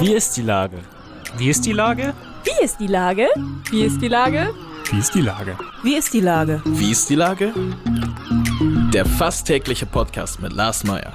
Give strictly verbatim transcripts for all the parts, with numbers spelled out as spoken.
Wie ist die Lage? Wie ist die Lage? Wie ist die Lage? Wie ist die Lage? Wie ist die Lage? Wie ist die Lage? Wie ist die Lage? Der fast tägliche Podcast mit Lars Meyer.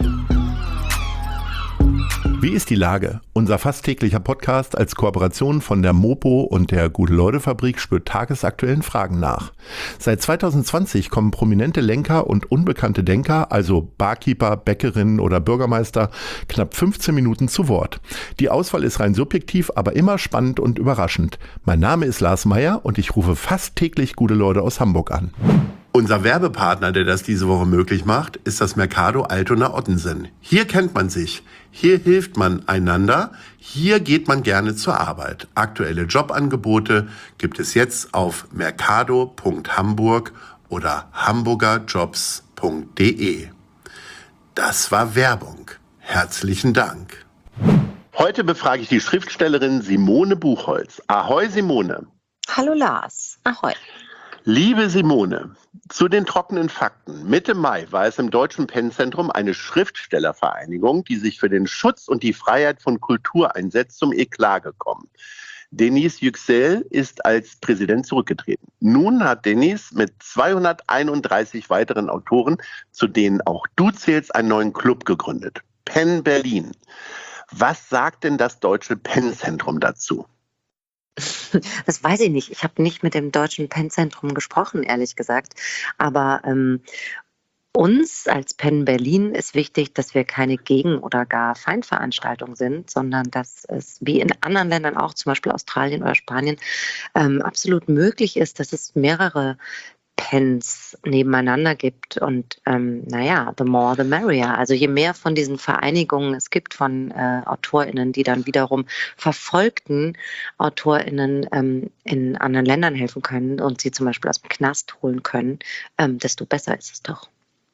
Wie ist die Lage? Unser fast täglicher Podcast als Kooperation von der Mopo und der Gute-Leute-Fabrik spürt tagesaktuellen Fragen nach. Seit zwanzig zwanzig kommen prominente Lenker und unbekannte Denker, also Barkeeper, Bäckerinnen oder Bürgermeister, knapp fünfzehn Minuten zu Wort. Die Auswahl ist rein subjektiv, aber immer spannend und überraschend. Mein Name ist Lars Meyer und ich rufe fast täglich gute Leute aus Hamburg an. Unser Werbepartner, der das diese Woche möglich macht, ist das Mercado Altona-Ottensen. Hier kennt man sich, hier hilft man einander, hier geht man gerne zur Arbeit. Aktuelle Jobangebote gibt es jetzt auf mercado punkt hamburg oder hamburgerjobs punkt de. Das war Werbung. Herzlichen Dank. Heute befrage ich die Schriftstellerin Simone Buchholz. Ahoi Simone. Hallo Lars. Ahoi. Liebe Simone, zu den trockenen Fakten. Mitte Mai war es im Deutschen Pennzentrum eine Schriftstellervereinigung, die sich für den Schutz und die Freiheit von Kultur einsetzt, zum Eklat gekommen. Denis Yüksel ist als Präsident zurückgetreten. Nun hat Denis mit zweihunderteinunddreißig weiteren Autoren, zu denen auch du zählst, einen neuen Club gegründet. Penn Berlin. Was sagt denn das Deutsche Pennzentrum dazu? Das weiß ich nicht. Ich habe nicht mit dem Deutschen Pennzentrum gesprochen, ehrlich gesagt. Aber ähm, uns als Penn Berlin ist wichtig, dass wir keine Gegen- oder gar Feindveranstaltung sind, sondern dass es wie in anderen Ländern auch, zum Beispiel Australien oder Spanien, ähm, absolut möglich ist, dass es mehrere Pens nebeneinander gibt und ähm, naja, the more the merrier. Also je mehr von diesen Vereinigungen es gibt von äh, AutorInnen, die dann wiederum verfolgten AutorInnen ähm, in anderen Ländern helfen können und sie zum Beispiel aus dem Knast holen können, ähm, desto besser ist es doch.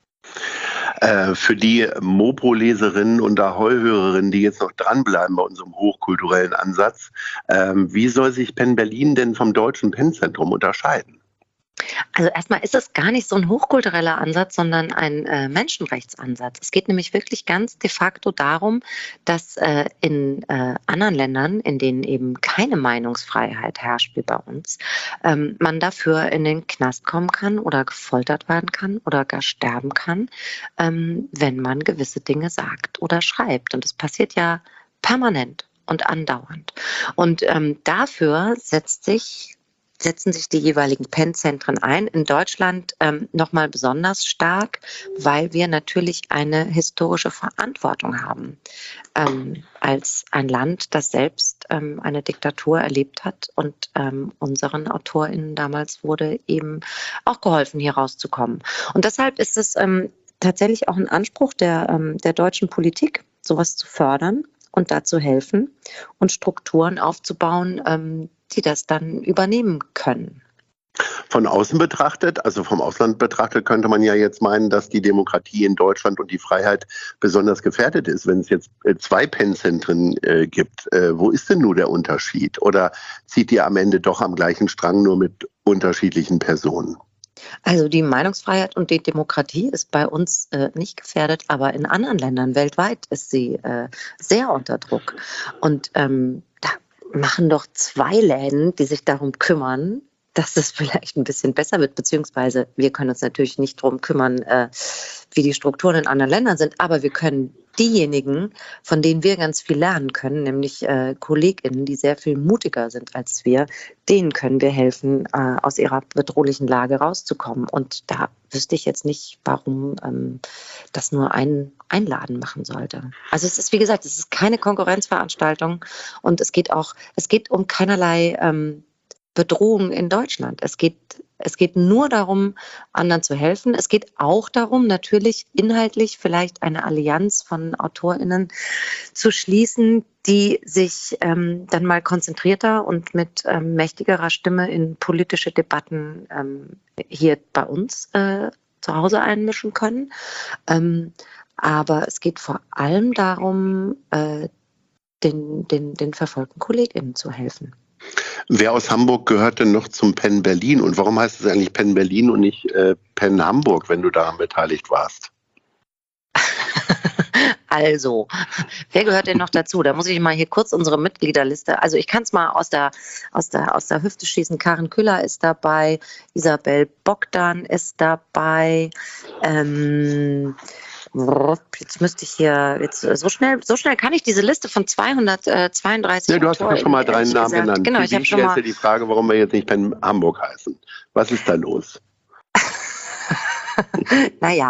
Äh, für die Mopo-Leserinnen und Ahoi-Hörerinnen, die jetzt noch dranbleiben bei unserem hochkulturellen Ansatz, ähm, wie soll sich Penn Berlin denn vom Deutschen Pennzentrum unterscheiden? Also erstmal ist es gar nicht so ein hochkultureller Ansatz, sondern ein äh, Menschenrechtsansatz. Es geht nämlich wirklich ganz de facto darum, dass äh, in äh, anderen Ländern, in denen eben keine Meinungsfreiheit herrscht wie bei uns, ähm, man dafür in den Knast kommen kann oder gefoltert werden kann oder gar sterben kann, ähm, wenn man gewisse Dinge sagt oder schreibt. Und das passiert ja permanent und andauernd. Und ähm, dafür setzt sich setzen sich die jeweiligen Pennzentren ein. In Deutschland ähm, nochmal besonders stark, weil wir natürlich eine historische Verantwortung haben. Ähm, als ein Land, das selbst ähm, eine Diktatur erlebt hat und ähm, unseren AutorInnen damals wurde eben auch geholfen, hier rauszukommen. Und deshalb ist es ähm, tatsächlich auch ein Anspruch der, ähm, der deutschen Politik, sowas zu fördern und dazu helfen und Strukturen aufzubauen, ähm, die das dann übernehmen können. Von außen betrachtet, also vom Ausland betrachtet, könnte man ja jetzt meinen, dass die Demokratie in Deutschland und die Freiheit besonders gefährdet ist, wenn es jetzt zwei Pennzentren äh, gibt. Äh, wo ist denn nun der Unterschied? Oder zieht ihr am Ende doch am gleichen Strang, nur mit unterschiedlichen Personen? Also die Meinungsfreiheit und die Demokratie ist bei uns äh, nicht gefährdet, aber in anderen Ländern weltweit ist sie äh, sehr unter Druck. Und ähm, da machen doch zwei Läden, die sich darum kümmern, dass es vielleicht ein bisschen besser wird, beziehungsweise wir können uns natürlich nicht darum kümmern, äh, wie die Strukturen in anderen Ländern sind, aber wir können diejenigen, von denen wir ganz viel lernen können, nämlich äh, KollegInnen, die sehr viel mutiger sind als wir, denen können wir helfen, äh, aus ihrer bedrohlichen Lage rauszukommen. Und da wüsste ich jetzt nicht, warum ähm, das nur ein Einladen machen sollte. Also es ist, wie gesagt, es ist keine Konkurrenzveranstaltung und es geht auch, es geht um keinerlei ähm, Bedrohung in Deutschland. Es geht, es geht nur darum, anderen zu helfen. Es geht auch darum, natürlich inhaltlich vielleicht eine Allianz von AutorInnen zu schließen, die sich ähm, dann mal konzentrierter und mit ähm, mächtigerer Stimme in politische Debatten ähm, hier bei uns äh, zu Hause einmischen können. Ähm, aber es geht vor allem darum, äh, den, den, den verfolgten KollegInnen zu helfen. Wer aus Hamburg gehört denn noch zum Penn Berlin? Und warum heißt es eigentlich Penn Berlin und nicht äh, Penn Hamburg, wenn du daran beteiligt warst? Also, wer gehört denn noch dazu? Da muss ich mal hier kurz unsere Mitgliederliste, also ich kann es mal aus der, aus, der, aus der Hüfte schießen. Karin Küller ist dabei, Isabel Bogdan ist dabei, ähm, jetzt müsste ich hier, jetzt so schnell, so schnell kann ich diese Liste von zweihundertzweiunddreißig Ja, du hast ja schon mal drei Namen genannt. Genau, Für ich habe dich schon ist mal... ja die Frage, warum wir jetzt nicht Penn Hamburg heißen. Was ist da los? Naja,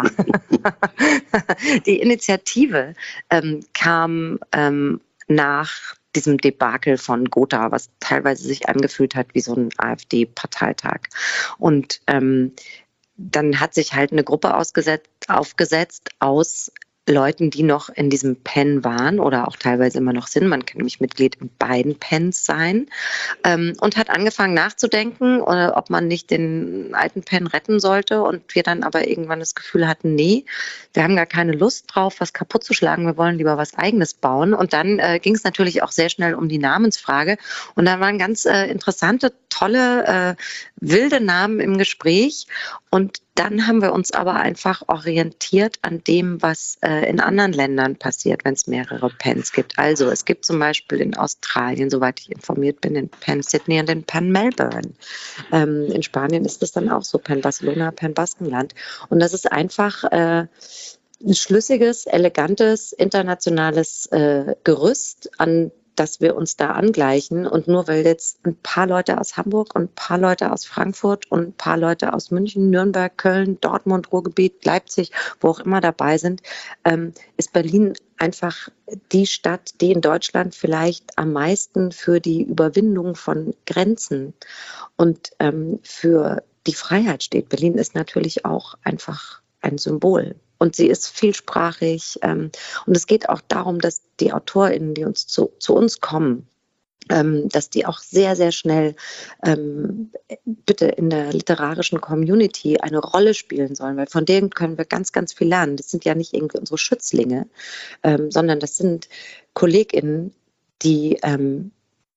die Initiative ähm, kam ähm, nach diesem Debakel von Gotha, was teilweise sich angefühlt hat wie so ein AfD-Parteitag. Und ähm, dann hat sich halt eine Gruppe ausgesetzt, aufgesetzt aus Leuten, die noch in diesem Pen waren oder auch teilweise immer noch sind. Man kann nämlich Mitglied in beiden Pens sein, ähm, und hat angefangen nachzudenken, oder ob man nicht den alten Pen retten sollte. Und wir dann aber irgendwann das Gefühl hatten, nee, wir haben gar keine Lust drauf, was kaputt zu schlagen. Wir wollen lieber was Eigenes bauen. Und dann äh, ging es natürlich auch sehr schnell um die Namensfrage. Und da waren ganz äh, interessante, tolle, äh, wilde Namen im Gespräch. Und dann haben wir uns aber einfach orientiert an dem, was äh, in anderen Ländern passiert, wenn es mehrere Pens gibt. Also es gibt zum Beispiel in Australien, soweit ich informiert bin, den Pen Sydney und den Pen Melbourne. Ähm, in Spanien ist es dann auch so, Pen Barcelona, Pen Baskenland. Und das ist einfach äh, ein schlüssiges, elegantes, internationales äh, Gerüst, an dass wir uns da angleichen. Und nur weil jetzt ein paar Leute aus Hamburg und ein paar Leute aus Frankfurt und ein paar Leute aus München, Nürnberg, Köln, Dortmund, Ruhrgebiet, Leipzig, wo auch immer dabei sind, ähm, ist Berlin einfach die Stadt, die in Deutschland vielleicht am meisten für die Überwindung von Grenzen und ähm, für die Freiheit steht. Berlin ist natürlich auch einfach ein Symbol. Und sie ist vielsprachig. Ähm, und es geht auch darum, dass die AutorInnen, die uns zu, zu uns kommen, ähm, dass die auch sehr, sehr schnell ähm, bitte in der literarischen Community eine Rolle spielen sollen, weil von denen können wir ganz, ganz viel lernen. Das sind ja nicht irgendwie unsere Schützlinge, ähm, sondern das sind KollegInnen, die ähm,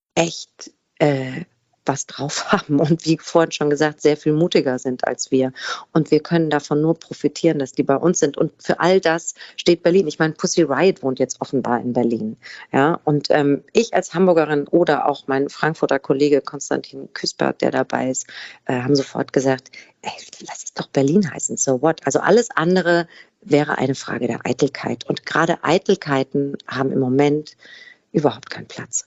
echt äh, was drauf haben und wie vorhin schon gesagt, sehr viel mutiger sind als wir. Und wir können davon nur profitieren, dass die bei uns sind. Und für all das steht Berlin. Ich meine, Pussy Riot wohnt jetzt offenbar in Berlin. Ja, und ähm, ich als Hamburgerin oder auch mein Frankfurter Kollege Konstantin Küspert, der dabei ist, äh, haben sofort gesagt, ey, lass es doch Berlin heißen, so what? Also alles andere wäre eine Frage der Eitelkeit. Und gerade Eitelkeiten haben im Moment überhaupt keinen Platz.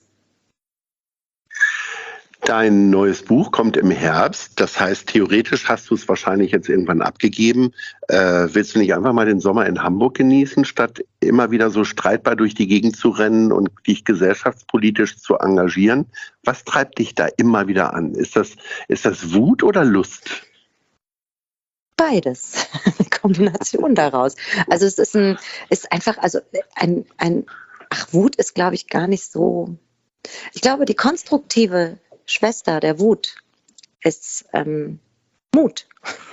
Dein neues Buch kommt im Herbst. Das heißt, theoretisch hast du es wahrscheinlich jetzt irgendwann abgegeben. Äh, willst du nicht einfach mal den Sommer in Hamburg genießen, statt immer wieder so streitbar durch die Gegend zu rennen und dich gesellschaftspolitisch zu engagieren? Was treibt dich da immer wieder an? Ist das, ist das Wut oder Lust? Beides. Eine Kombination daraus. Also es ist ein, ist einfach, also ein, ein, ach, Wut ist, glaube ich, gar nicht so. Ich glaube, die konstruktive Schwester der Wut ist ähm, Mut.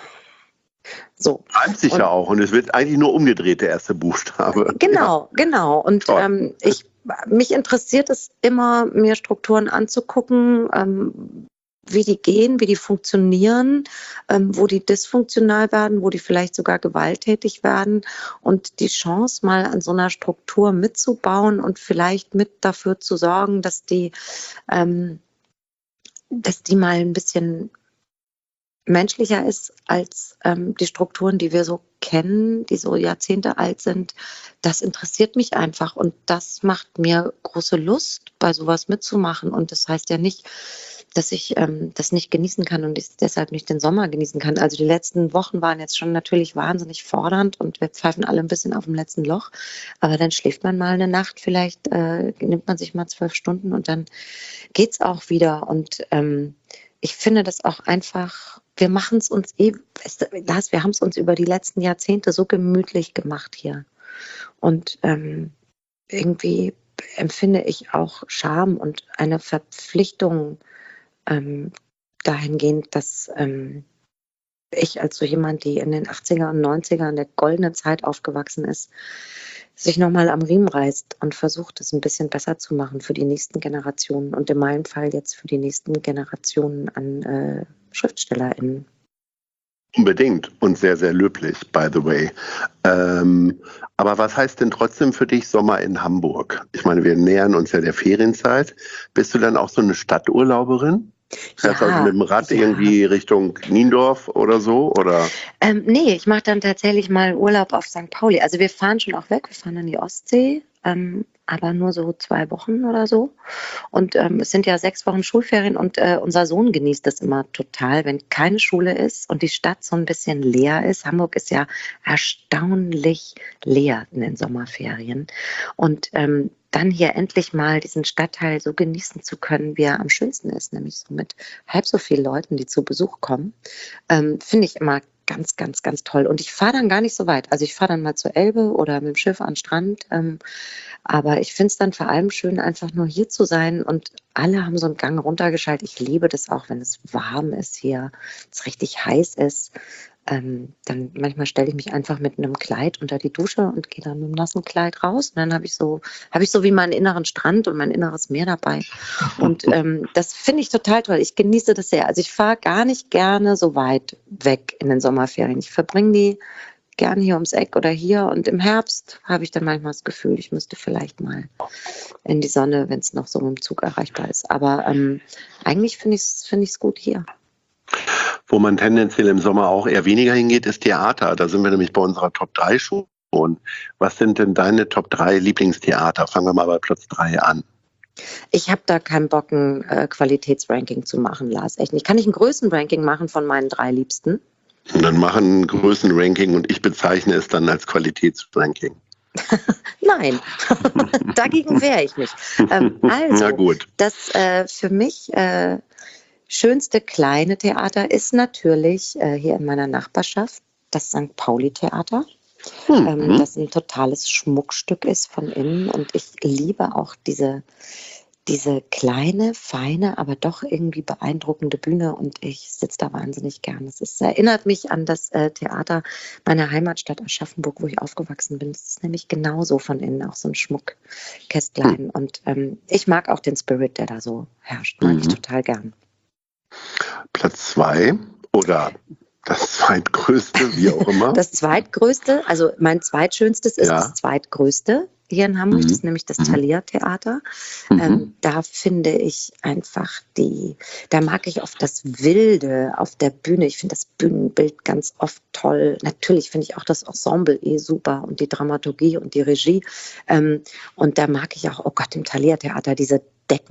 So. Reimt sich ja auch und es wird eigentlich nur umgedreht, der erste Buchstabe. Genau, ja. genau. Und ähm, ich, mich interessiert es immer, mir Strukturen anzugucken, ähm, wie die gehen, wie die funktionieren, ähm, wo die dysfunktional werden, wo die vielleicht sogar gewalttätig werden und die Chance mal an so einer Struktur mitzubauen und vielleicht mit dafür zu sorgen, dass die, ähm, dass die mal ein bisschen menschlicher ist als ähm, die Strukturen, die wir so kennen, die so Jahrzehnte alt sind. Das interessiert mich einfach und das macht mir große Lust, bei sowas mitzumachen. Und das heißt ja nicht, dass ich ähm, das nicht genießen kann und ich deshalb nicht den Sommer genießen kann. Also die letzten Wochen waren jetzt schon natürlich wahnsinnig fordernd und wir pfeifen alle ein bisschen auf dem letzten Loch. Aber dann schläft man mal eine Nacht, vielleicht äh, nimmt man sich mal zwölf Stunden und dann geht's auch wieder. Und ähm, ich finde das auch einfach, wir machen es uns eh, Lars, wir haben es uns über die letzten Jahrzehnte so gemütlich gemacht hier. Und ähm, irgendwie empfinde ich auch Scham und eine Verpflichtung ähm, dahingehend, dass ähm, ich als so jemand, die in den achtziger und neunziger in der goldenen Zeit aufgewachsen ist, sich nochmal am Riemen reißt und versucht, es ein bisschen besser zu machen für die nächsten Generationen und in meinem Fall jetzt für die nächsten Generationen an äh, SchriftstellerInnen. Unbedingt und sehr, sehr löblich, by the way. Ähm, aber was heißt denn trotzdem für dich Sommer in Hamburg? Ich meine, wir nähern uns ja der Ferienzeit. Bist du dann auch so eine Stadturlauberin? Fährst du Ja, also mit dem Rad ja. irgendwie Richtung Niendorf oder so? Oder? Ähm, nee, ich mache dann tatsächlich mal Urlaub auf Sankt Pauli. Also wir fahren schon auch weg, wir fahren an die Ostsee, ähm, aber nur so zwei Wochen oder so. Und ähm, es sind ja sechs Wochen Schulferien und äh, unser Sohn genießt das immer total, wenn keine Schule ist und die Stadt so ein bisschen leer ist. Hamburg ist ja erstaunlich leer in den Sommerferien. Und ähm, dann hier endlich mal diesen Stadtteil so genießen zu können, wie er am schönsten ist, nämlich so mit halb so vielen Leuten, die zu Besuch kommen, ähm, finde ich immer ganz, ganz, ganz toll. Und ich fahre dann gar nicht so weit. Also ich fahre dann mal zur Elbe oder mit dem Schiff an den Strand. Ähm, aber ich finde es dann vor allem schön, einfach nur hier zu sein. Und alle haben so einen Gang runtergeschaltet. Ich liebe das auch, wenn es warm ist hier, es richtig heiß ist. Ähm, dann manchmal stelle ich mich einfach mit einem Kleid unter die Dusche und gehe dann mit einem nassen Kleid raus. Und dann habe ich so, habe ich so wie meinen inneren Strand und mein inneres Meer dabei. Und ähm, das finde ich total toll. Ich genieße das sehr. Also ich fahre gar nicht gerne so weit weg in den Sommerferien. Ich verbringe die gerne hier ums Eck oder hier. Und im Herbst habe ich dann manchmal das Gefühl, ich müsste vielleicht mal in die Sonne, wenn es noch so mit dem Zug erreichbar ist. Aber ähm, eigentlich finde ich es finde ich es gut hier. Wo man tendenziell im Sommer auch eher weniger hingeht, ist Theater. Da sind wir nämlich bei unserer Top drei schon. Was sind denn deine Top drei Lieblingstheater? Fangen wir mal bei Platz drei an. Ich habe da keinen Bock, ein äh, Qualitätsranking zu machen, Lars. Echt nicht. Kann ich ein Größenranking machen von meinen drei Liebsten? Und dann machen ein Größenranking und ich bezeichne es dann als Qualitätsranking. Nein, dagegen wehre ich mich. Ähm, also, Na gut. das äh, für mich äh, schönste kleine Theater ist natürlich äh, hier in meiner Nachbarschaft das Sankt Pauli-Theater. Mhm. Ähm, das ein totales Schmuckstück ist von innen und ich liebe auch diese, diese kleine, feine, aber doch irgendwie beeindruckende Bühne und ich sitze da wahnsinnig gern. Es ist, erinnert mich an das äh, Theater meiner Heimatstadt Aschaffenburg, wo ich aufgewachsen bin. Es ist nämlich genauso von innen, auch so ein Schmuckkästlein. Mhm. Und ähm, ich mag auch den Spirit, der da so herrscht. Mag mhm. ich total gern. Platz zwei oder das zweitgrößte, wie auch immer. Das zweitgrößte, also mein zweitschönstes ist ja. das zweitgrößte hier in Hamburg, mhm. das ist nämlich das Thalia-Theater. Mhm. Ähm, da finde ich einfach die, da mag ich oft das Wilde auf der Bühne. Ich finde das Bühnenbild ganz oft toll. Natürlich finde ich auch das Ensemble eh super und die Dramaturgie und die Regie. Ähm, und da mag ich auch, oh Gott, im Thalia-Theater diese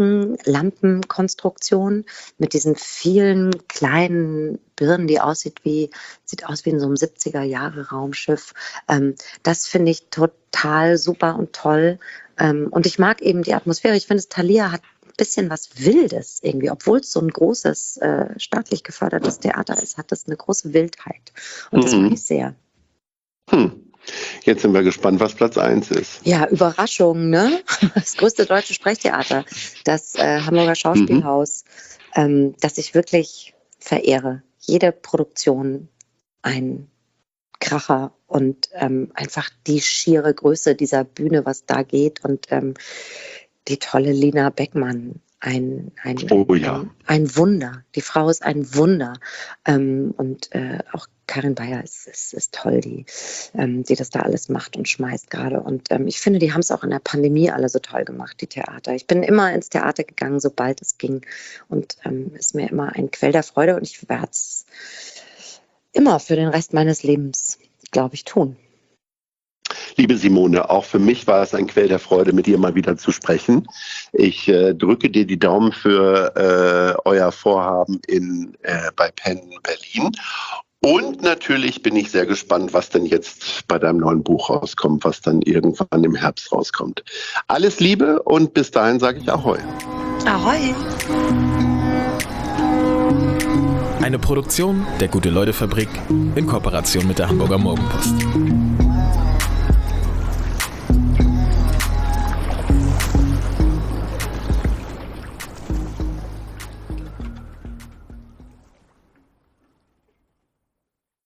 Deckenlampenkonstruktion mit diesen vielen kleinen Birnen, die aussieht wie, sieht aus wie in so einem siebziger-Jahre-Raumschiff. Ähm, das finde ich total super und toll. Ähm, und ich mag eben die Atmosphäre. Ich finde, das Thalia hat ein bisschen was Wildes irgendwie. Obwohl es so ein großes, äh, staatlich gefördertes Theater ist, hat das eine große Wildheit. Und das mhm. mag ich sehr. Hm. Jetzt sind wir gespannt, was Platz eins ist. Ja, Überraschung, ne? Das größte deutsche Sprechtheater, das äh, Hamburger Schauspielhaus, mhm. ähm, das ich wirklich verehre. Jede Produktion ein Kracher und ähm, einfach die schiere Größe dieser Bühne, was da geht und ähm, die tolle Lina Beckmann. Ein, ein, oh, ja. ein, ein Wunder. Die Frau ist ein Wunder. Ähm, und äh, auch Karin Bayer ist, ist, ist toll, die, ähm, die das da alles macht und schmeißt gerade. Und ähm, ich finde, die haben es auch in der Pandemie alle so toll gemacht, die Theater. Ich bin immer ins Theater gegangen, sobald es ging. Und ähm, ist mir immer ein Quell der Freude. Und ich werde es immer für den Rest meines Lebens, glaube ich, tun. Liebe Simone, auch für mich war es ein Quell der Freude, mit dir mal wieder zu sprechen. Ich äh, drücke dir die Daumen für äh, euer Vorhaben in, äh, bei Penn Berlin. Und natürlich bin ich sehr gespannt, was denn jetzt bei deinem neuen Buch rauskommt, was dann irgendwann im Herbst rauskommt. Alles Liebe und bis dahin sage ich Ahoi. Ahoi. Eine Produktion der Gute-Leute-Fabrik in Kooperation mit der Hamburger Morgenpost.